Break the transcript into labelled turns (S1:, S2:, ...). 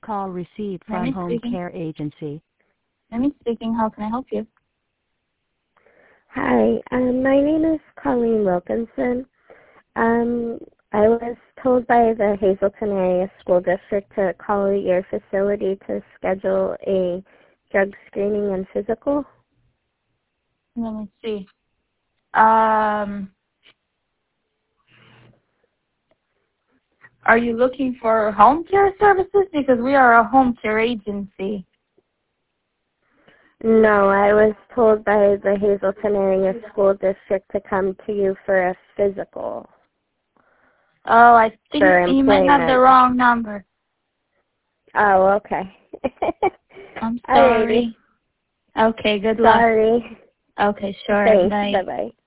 S1: Call received from Home Care Agency.
S2: Amy speaking. How can I help you?
S3: Hi, my name is Colleen Wilkinson. I was told by the Hazleton Area School District to call your facility to schedule a drug screening and physical.
S2: Let me see. Are you looking for home care services? Because we are a home care agency.
S3: No, I was told by the Hazleton Area School District to come to you for a physical.
S2: Oh, I think you might have the wrong number.
S3: Oh, okay.
S2: I'm sorry. Okay, good luck.
S3: Sorry.
S2: Okay, sure.
S3: Thanks.
S2: Bye.
S3: Bye-bye.